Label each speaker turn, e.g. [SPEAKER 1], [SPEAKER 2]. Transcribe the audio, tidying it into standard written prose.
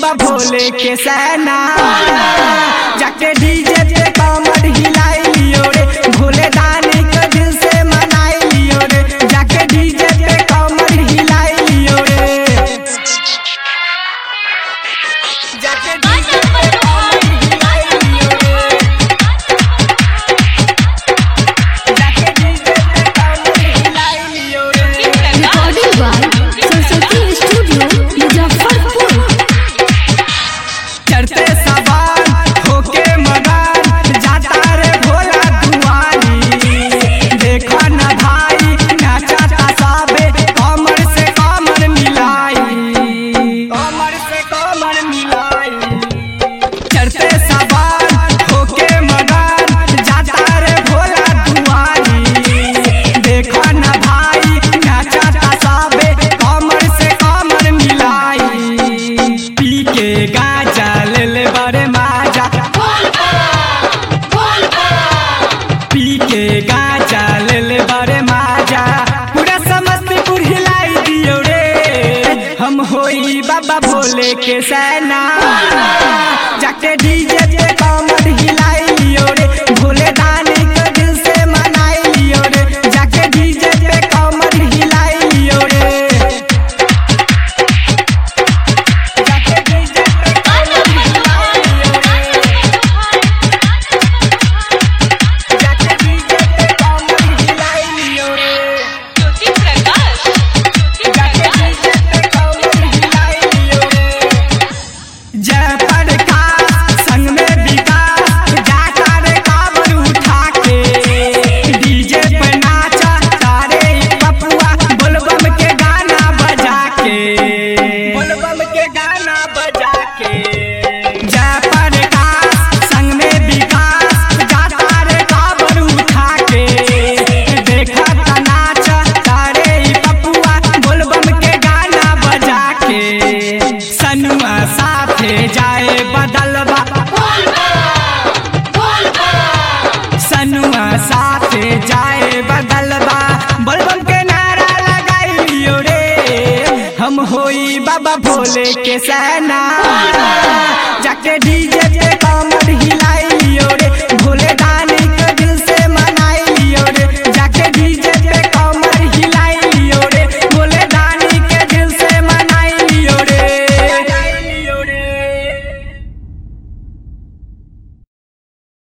[SPEAKER 1] बाबा भोले के सेना। जाके डीजे पे कमर हिलाई लियो रे, भोले दानी के दिल से मनाई लियो रे। जाके डीजे पे कमर हिलाई लियो रे, जाके डीजे पे कमर हिलाई लियो रे, जाके डीजे पे कमर हिलाई लियो रे।
[SPEAKER 2] Recording by Saraswati studio Muzaffarpur.
[SPEAKER 1] चढ़ते सवार होके मगन जाता रे भोला दुआरी। देखा न भाई नाचता सबे कमर से कमर मिलाई, कमर से कमर मिलाई। चढ़ते सवार होके मगन जाता रे भोला दुआरी। देखा न भाई नाचता सबे कमर से कमर मिलाई। पी के गाजा ले ले बड़े माजा, पी के गाजा ले ले बड़े माजा। पूरा समस्तीपुर हिलाई दियो रे, हम होई बाबा भोले के सेना। जाके डीजे पे कमर हिलाई लियो रे, भोले दानी के दिल से मनाई लियो रे। जाके डीजे पे कमर हिलाई लियो रे, जाके डीजे पे कमर हिलाई लियो रे, जाके डीजे पे कमर हिलाई लियो रे, जाके डीजे पे कमर हिलाई लियो रे। जय प्रकाश संग में विकास जाता रे कांवर उठा के। डीजे पे नाचा तारे पपुआ बोलबम के गाना बजा के, बोलबम के गाना बजा के। जय प्रकाश संग में विकास जाता रे कांवर उठा के। देखा ता नाचा तारे पपुआ बोलबम के गाना बजा के। सनुआ साथे जाए बदलबा, सनुआ साथे जाए बदलबा। बोलबम के नारा लगाई लियो रे, हम होई बाबा भोले के सेना। जाके डीजे पे